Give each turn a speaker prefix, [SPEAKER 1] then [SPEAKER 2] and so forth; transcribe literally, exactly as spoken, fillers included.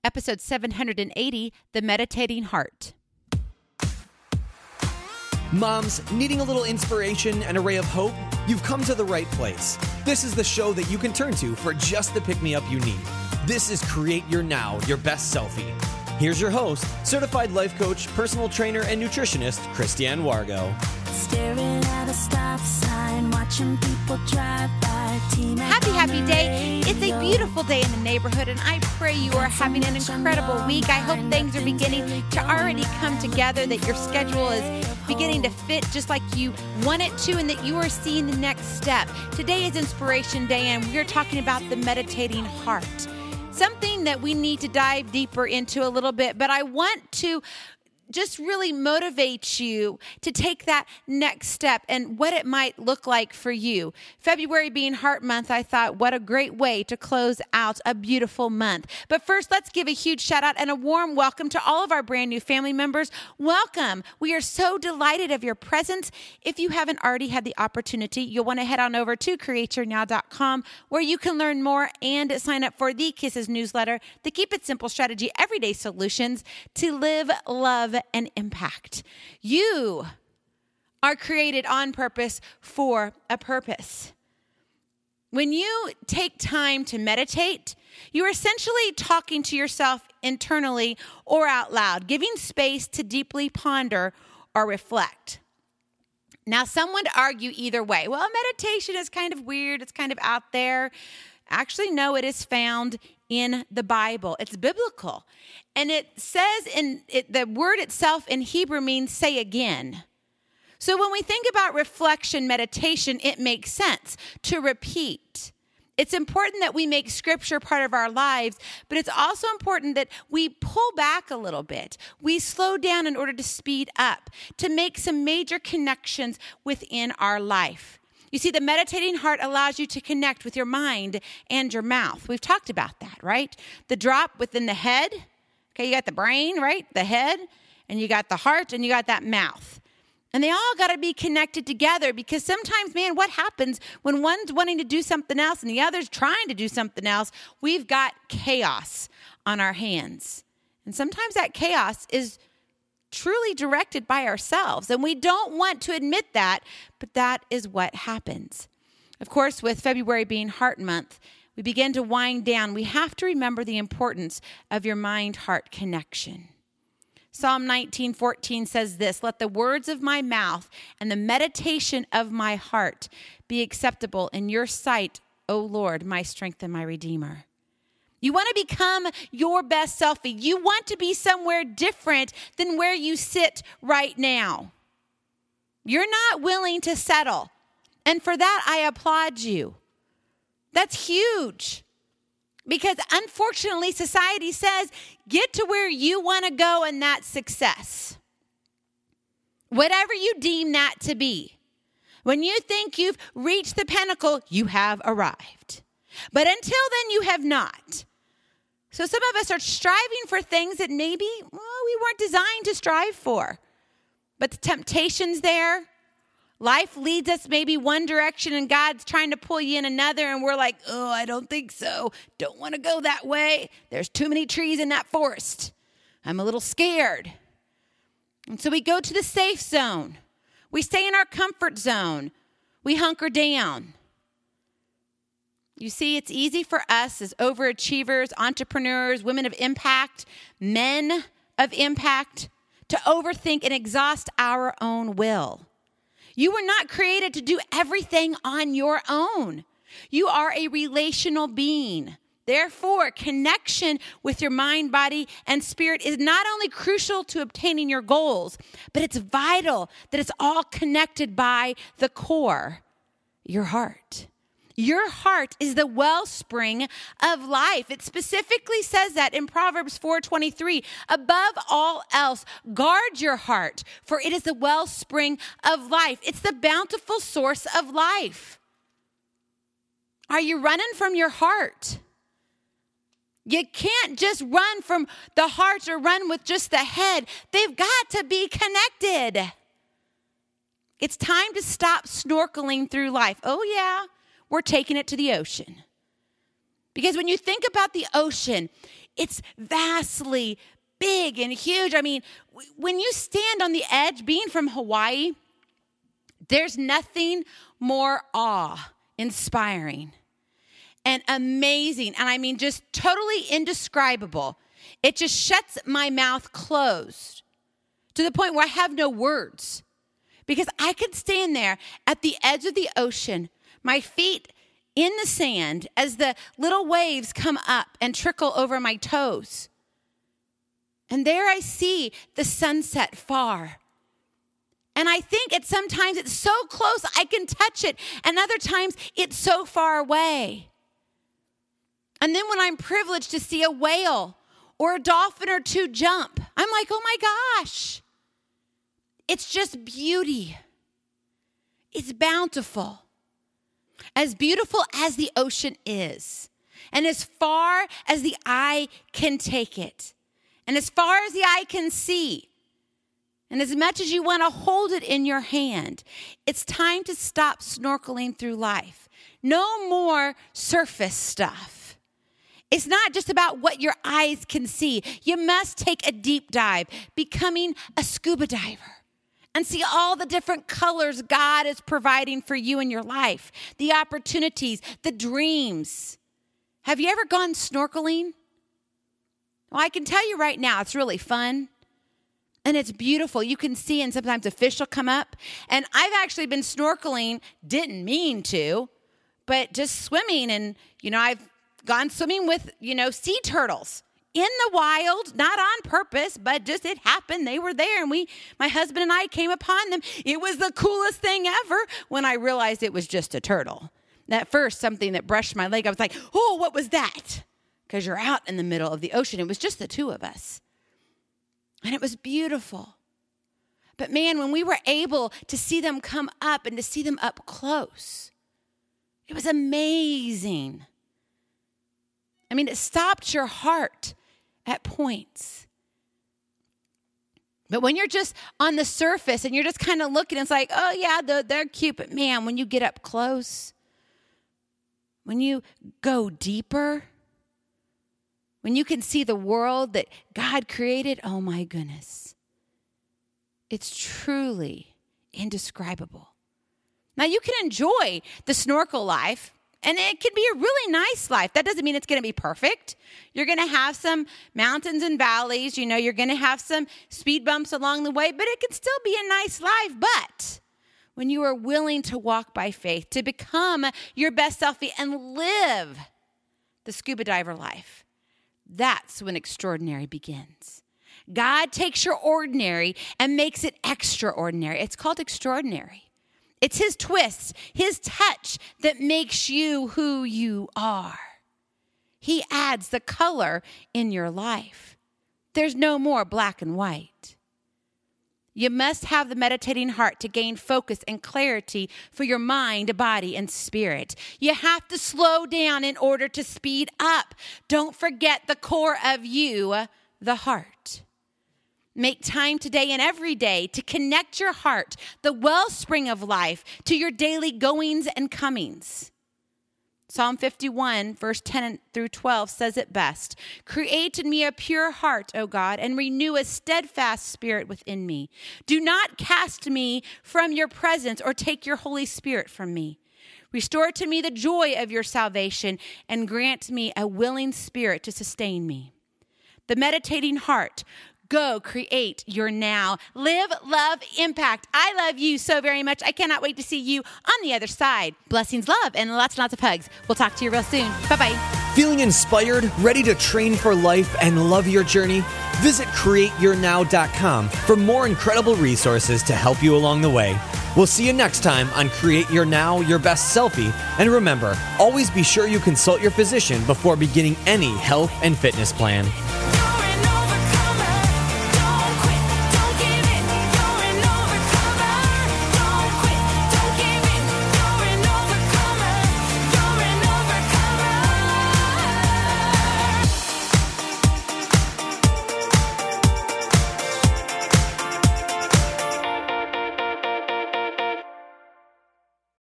[SPEAKER 1] episode seven hundred eighty, The Meditating Heart.
[SPEAKER 2] Moms, needing a little inspiration and a ray of hope? You've come to the right place. This is the show that you can turn to for just the pick-me-up you need. This is Create Your Now, Your Best Selfie. Here's your host, certified life coach, personal trainer, and nutritionist, Christiane Wargo.
[SPEAKER 3] Staring at a stop sign, watching people drive by.
[SPEAKER 1] Happy, happy day. It's a beautiful day in the neighborhood, and I pray you are having an incredible week. I hope things are beginning to already come together, that your schedule is beginning to fit just like you want it to, and that you are seeing the next step. Today is Inspiration Day, and we're talking about the meditating heart. Something that we need to dive deeper into a little bit, but I want to just really motivate you to take that next step and what it might look like for you. February being Heart Month, I thought, what a great way to close out a beautiful month. But first, let's give a huge shout out and a warm welcome to all of our brand new family members. Welcome. We are so delighted of your presence. If you haven't already had the opportunity, you'll want to head on over to create your now dot com where you can learn more and sign up for the Kisses newsletter, the Keep It Simple Strategy Everyday Solutions to live, love, and impact. You are created on purpose for a purpose. When you take time to meditate, you're essentially talking to yourself internally or out loud, giving space to deeply ponder or reflect. Now, some would argue either way. Well, meditation is kind of weird. It's kind of out there. Actually, no, it is found in the Bible. It's biblical. And it says in it, the word itself in Hebrew means say again. So when we think about reflection, meditation, it makes sense to repeat. It's important that we make scripture part of our lives, but it's also important that we pull back a little bit. We slow down in order to speed up, to make some major connections within our life. You see, the meditating heart allows you to connect with your mind and your mouth. We've talked about that, right? The drop within the head. Okay, you got the brain, right? The head, and you got the heart, and you got that mouth. And they all got to be connected together because sometimes, man, what happens when one's wanting to do something else and the other's trying to do something else? We've got chaos on our hands. And sometimes that chaos is truly directed by ourselves. And we don't want to admit that, but that is what happens. Of course, with February being Heart Month, we begin to wind down. We have to remember the importance of your mind-heart connection. Psalm nineteen fourteen says this, "Let the words of my mouth and the meditation of my heart be acceptable in your sight, O Lord, my strength and my Redeemer." You want to become your best selfie. You want to be somewhere different than where you sit right now. You're not willing to settle. And for that, I applaud you. That's huge. Because unfortunately, society says, get to where you want to go and that's success. Whatever you deem that to be. When you think you've reached the pinnacle, you have arrived. But until then, you have not. So some of us are striving for things that maybe, well, we weren't designed to strive for. But the temptation's there. Life leads us maybe one direction and God's trying to pull you in another. And we're like, oh, I don't think so. Don't want to go that way. There's too many trees in that forest. I'm a little scared. And so we go to the safe zone. We stay in our comfort zone. We hunker down. You see, it's easy for us as overachievers, entrepreneurs, women of impact, men of impact, to overthink and exhaust our own will. You were not created to do everything on your own. You are a relational being. Therefore, connection with your mind, body, and spirit is not only crucial to obtaining your goals, but it's vital that it's all connected by the core, your heart. Your heart is the wellspring of life. It specifically says that in Proverbs four twenty-three. Above all else, guard your heart, for it is the wellspring of life. It's the bountiful source of life. Are you running from your heart? You can't just run from the heart or run with just the head. They've got to be connected. It's time to stop snorkeling through life. Oh, yeah. We're taking it to the ocean. Because when you think about the ocean, it's vastly big and huge. I mean, w- when you stand on the edge, being from Hawaii, there's nothing more awe-inspiring and amazing, and I mean just totally indescribable. It just shuts my mouth closed to the point where I have no words, because I could stand there at the edge of the ocean, my feet in the sand as the little waves come up and trickle over my toes. And there I see the sunset far. And I think at sometimes it's so close I can touch it, and other times it's so far away. And then when I'm privileged to see a whale or a dolphin or two jump, I'm like, oh my gosh. It's just beauty. It's bountiful. As beautiful as the ocean is, and as far as the eye can take it, and as far as the eye can see, and as much as you want to hold it in your hand, it's time to stop snorkeling through life. No more surface stuff. It's not just about what your eyes can see. You must take a deep dive, becoming a scuba diver, and see all the different colors God is providing for you in your life, the opportunities, the dreams. Have you ever gone snorkeling? Well, I can tell you right now, it's really fun. And it's beautiful. You can see, and sometimes a fish will come up. And I've actually been snorkeling, didn't mean to, but just swimming. And, you know, I've gone swimming with, you know, sea turtles in the wild, not on purpose, but just it happened. They were there, and we, my husband and I came upon them. It was the coolest thing ever when I realized it was just a turtle. And at first, something that brushed my leg, I was like, oh, what was that? Because you're out in the middle of the ocean. It was just the two of us. And it was beautiful. But man, when we were able to see them come up and to see them up close, it was amazing. I mean, it stopped your heart at points. But when you're just on the surface and you're just kind of looking, it's like, oh yeah, they're, they're cute. But man, when you get up close, when you go deeper, when you can see the world that God created, oh my goodness. It's truly indescribable. Now you can enjoy the snorkel life, and it can be a really nice life. That doesn't mean it's going to be perfect. You're going to have some mountains and valleys. You know, you're going to have some speed bumps along the way, but it can still be a nice life. But when you are willing to walk by faith, to become your best selfie and live the scuba diver life, that's when extraordinary begins. God takes your ordinary and makes it extraordinary. It's called extraordinary. It's his twist, his touch that makes you who you are. He adds the color in your life. There's no more black and white. You must have the meditating heart to gain focus and clarity for your mind, body, and spirit. You have to slow down in order to speed up. Don't forget the core of you, the heart. Make time today and every day to connect your heart, the wellspring of life, to your daily goings and comings. Psalm fifty-one, verse ten through twelve says it best. Create in me a pure heart, O God, and renew a steadfast spirit within me. Do not cast me from your presence or take your Holy Spirit from me. Restore to me the joy of your salvation and grant me a willing spirit to sustain me. The meditating heart. Go create your now. Live, love, impact. I love you so very much. I cannot wait to see you on the other side. Blessings, love, and lots and lots of hugs. We'll talk to you real soon. Bye-bye.
[SPEAKER 2] Feeling inspired, ready to train for life, and love your journey? Visit create your now dot com for more incredible resources to help you along the way. We'll see you next time on Create Your Now, Your Best Selfie. And remember, always be sure you consult your physician before beginning any health and fitness plan.